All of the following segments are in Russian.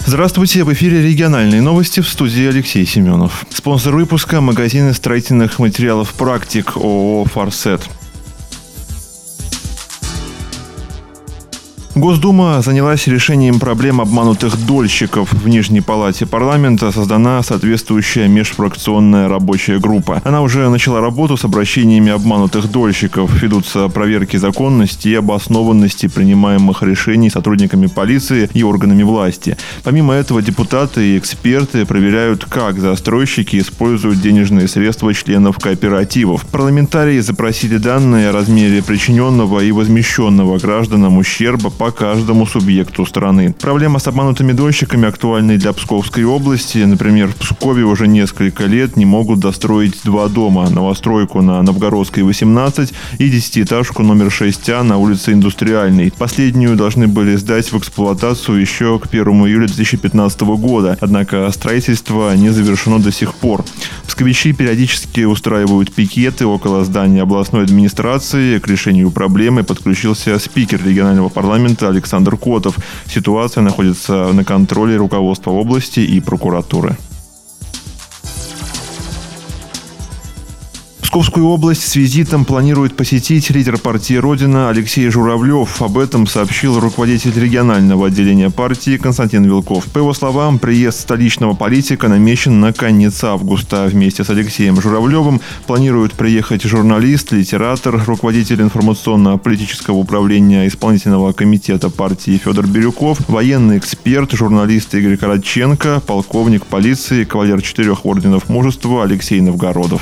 Здравствуйте, в эфире региональные новости, в студии Алексей Семенов. Спонсор выпуска – магазины строительных материалов «Практик» ООО «Форсет». Госдума занялась решением проблем обманутых дольщиков. В Нижней палате парламента создана соответствующая межфракционная рабочая группа. Она уже начала работу с обращениями обманутых дольщиков. Ведутся проверки законности и обоснованности принимаемых решений сотрудниками полиции и органами власти. Помимо этого, депутаты и эксперты проверяют, как застройщики используют денежные средства членов кооперативов. Парламентарии запросили данные о размере причиненного и возмещенного гражданам ущерба по каждому субъекту страны. Проблема с обманутыми дольщиками актуальна и для Псковской области. Например, в Пскове уже несколько лет не могут достроить два дома. Новостройку на Новгородской, 18 и 10-этажку номер 6А на улице Индустриальной. Последнюю должны были сдать в эксплуатацию еще к 1 июля 2015 года. Однако строительство не завершено до сих пор. Псковичи периодически устраивают пикеты около здания областной администрации. К решению проблемы подключился спикер регионального парламента Александр Котов. Ситуация находится на контроле руководства области и прокуратуры. Псковскую область с визитом планирует посетить лидер партии «Родина» Алексей Журавлев. Об этом сообщил руководитель регионального отделения партии Константин Вилков. По его словам, приезд столичного политика намечен на конец августа. Вместе с Алексеем Журавлевым планируют приехать журналист, литератор, руководитель информационно-политического управления исполнительного комитета партии Федор Бирюков, военный эксперт, журналист Игорь Коротченко, полковник полиции, кавалер 4 орденов мужества Алексей Новгородов.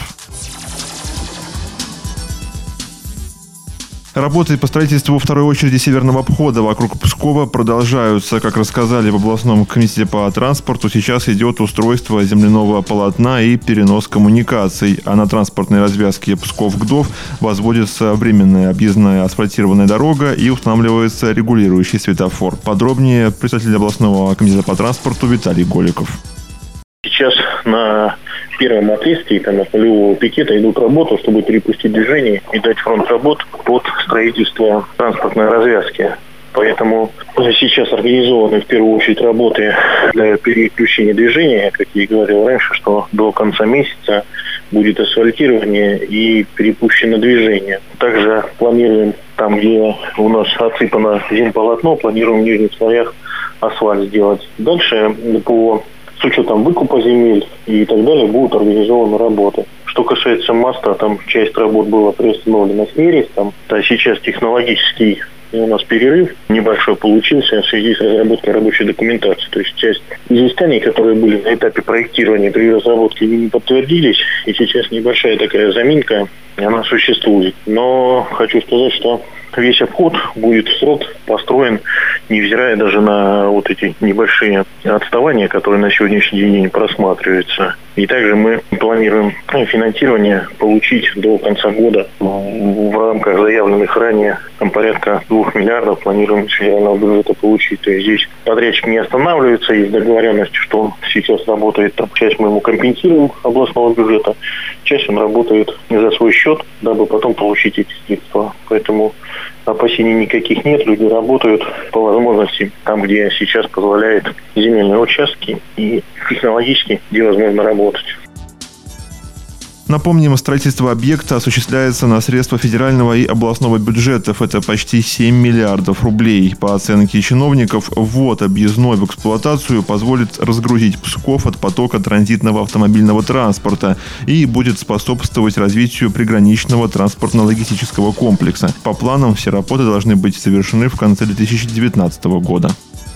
Работы по строительству второй очереди северного обхода вокруг Пскова продолжаются. Как рассказали в областном комитете по транспорту, сейчас идет устройство земляного полотна и перенос коммуникаций. А на транспортной развязке Псков-Гдов возводится временная объездная асфальтированная дорога и устанавливается регулирующий светофор. Подробнее представитель областного комитета по транспорту Виталий Голиков. Сейчас на первом отрезке от полевого пикета идут работы, чтобы перепустить движение и дать фронт работ под строительство транспортной развязки. Поэтому сейчас организованы в первую очередь работы для переключения движения, как я и говорил раньше, что до конца месяца будет асфальтирование и перепущено движение. Также планируем там, где у нас отсыпано земполотно, планируем в нижних слоях асфальт сделать. Дальше с учетом выкупа земель и так далее будут организованы работы. Что касается моста, там часть работ была приостановлена с нерестом. А сейчас технологический у нас перерыв небольшой получился в связи с разработкой рабочей документации. То есть часть изысканий, которые были на этапе проектирования при разработке, не подтвердились. И сейчас небольшая такая заминка, она существует. Но хочу сказать, что весь обход будет в срок построен, невзирая даже на вот эти небольшие отставания, которые на сегодняшний день просматриваются. И также мы планируем финансирование получить до конца года в рамках заявленных ранее порядка 2 миллиардов планируем из федерального бюджета получить. То есть здесь подрядчик не останавливается, есть договоренность, что он сейчас работает, часть мы ему компенсируем областного бюджета, часть он работает за свой счет, дабы потом получить эти средства. Поэтому опасений никаких нет, люди работают по возможности там, где сейчас позволяет земельные участки и технологически, где возможно работать. Напомним, строительство объекта осуществляется на средства федерального и областного бюджетов. Это почти 7 миллиардов рублей. По оценке чиновников, ввод объездной в эксплуатацию позволит разгрузить Псков от потока транзитного автомобильного транспорта и будет способствовать развитию приграничного транспортно-логистического комплекса. По планам, все работы должны быть завершены в конце 2019 года.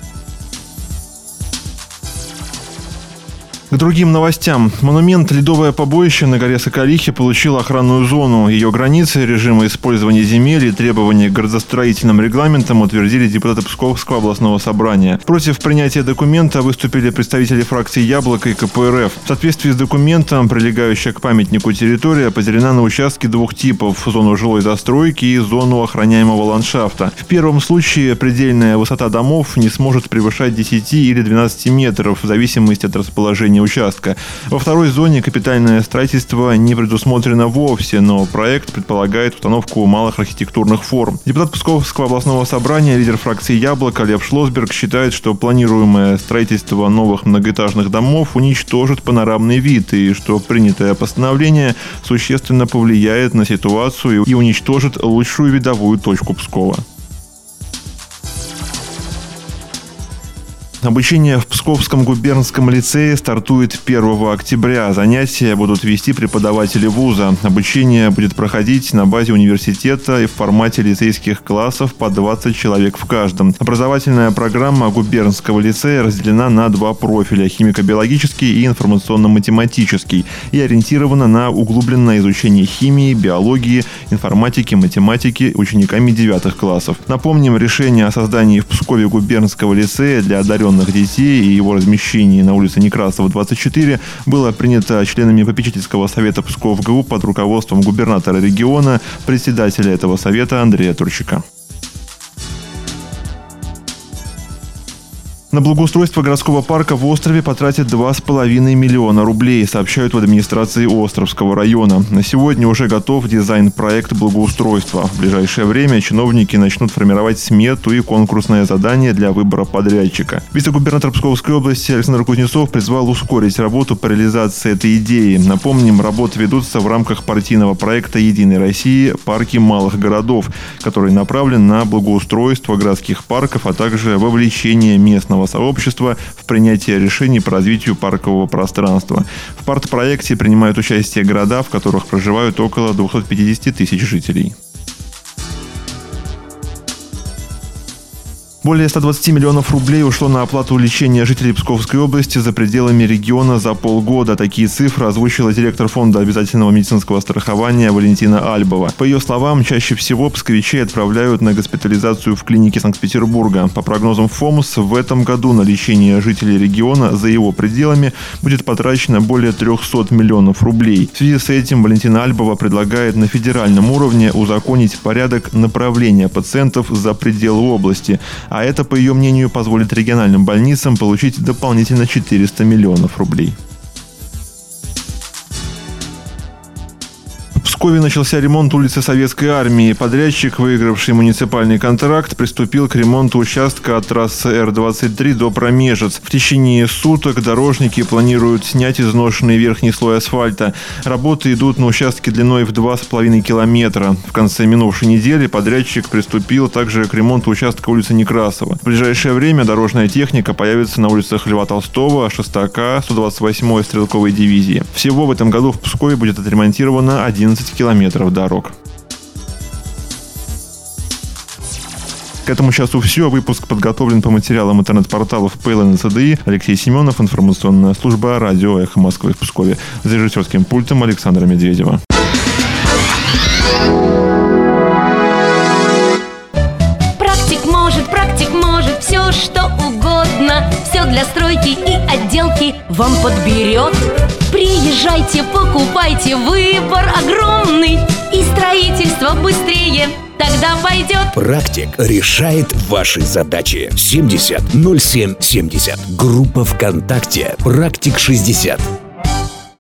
К другим новостям. Монумент «Ледовое побоище» на горе Соколихе получил охранную зону. Ее границы, режимы использования земель и требования к градостроительным регламентам утвердили депутаты Псковского областного собрания. Против принятия документа выступили представители фракций «Яблоко» и КПРФ. В соответствии с документом, прилегающая к памятнику территория поделена на участки двух типов – зону жилой застройки и зону охраняемого ландшафта. В первом случае предельная высота домов не сможет превышать 10 или 12 метров в зависимости от расположения состояние участка. Во второй зоне капитальное строительство не предусмотрено вовсе, но проект предполагает установку малых архитектурных форм. Депутат Псковского областного собрания, лидер фракции «Яблоко» Лев Шлосберг считает, что планируемое строительство новых многоэтажных домов уничтожит панорамный вид и что принятое постановление существенно повлияет на ситуацию и уничтожит лучшую видовую точку Пскова. Обучение в Псковском губернском лицее стартует 1 октября. Занятия будут вести преподаватели вуза. Обучение будет проходить на базе университета и в формате лицейских классов по 20 человек в каждом. Образовательная программа губернского лицея разделена на 2 профиля – химико-биологический и информационно-математический, и ориентирована на углубленное изучение химии, биологии, информатики, математики учениками 9 классов. Напомним, решение о создании в Пскове губернского лицея для одаренных детей и его размещении на улице Некрасова, 24 было принято членами попечительского совета Псков-ГУ под руководством губернатора региона, председателя этого совета Андрея Турчака. На благоустройство городского парка в острове потратят 2,5 миллиона рублей, сообщают в администрации Островского района. На сегодня уже готов дизайн-проект благоустройства. В ближайшее время чиновники начнут формировать смету и конкурсное задание для выбора подрядчика. Вице-губернатор Псковской области Александр Кузнецов призвал ускорить работу по реализации этой идеи. Напомним, работы ведутся в рамках партийного проекта «Единой России. Парки малых городов», который направлен на благоустройство городских парков, а также вовлечение местного сообщества в принятие решений по развитию паркового пространства. В партпроекте принимают участие города, в которых проживают около 250 тысяч жителей. Более 120 миллионов рублей ушло на оплату лечения жителей Псковской области за пределами региона за полгода. Такие цифры озвучила директор фонда обязательного медицинского страхования Валентина Альбова. По ее словам, чаще всего псковичей отправляют на госпитализацию в клинике Санкт-Петербурга. По прогнозам ФОМС, в этом году на лечение жителей региона за его пределами будет потрачено более 300 миллионов рублей. В связи с этим Валентина Альбова предлагает на федеральном уровне узаконить порядок направления пациентов за пределы области. А это, по ее мнению, позволит региональным больницам получить дополнительно 400 миллионов рублей. В Пскове начался ремонт улицы Советской Армии. Подрядчик, выигравший муниципальный контракт, приступил к ремонту участка от трассы Р-23 до Промежец. В течение суток дорожники планируют снять изношенный верхний слой асфальта. Работы идут на участке длиной в 2,5 километра. В конце минувшей недели подрядчик приступил также к ремонту участка улицы Некрасова. В ближайшее время дорожная техника появится на улицах Льва Толстого, Шестака, 128-й стрелковой дивизии. Всего в этом году в Пскове будет отремонтировано 11 километров дорог. К этому часу все. Выпуск подготовлен по материалам интернет-порталов ПЛН и ЦДИ. Алексей Семенов, информационная служба радио «Эхо Москвы» в Пскове. За режиссерским пультом Александра Медведева. Практик может все, что угодно. Все для стройки и отделки вам подберет. Приезжайте, покупайте, выбор огромный. И строительство быстрее тогда пойдет. Практик решает ваши задачи. 70 07 70. Группа ВКонтакте «Практик 60».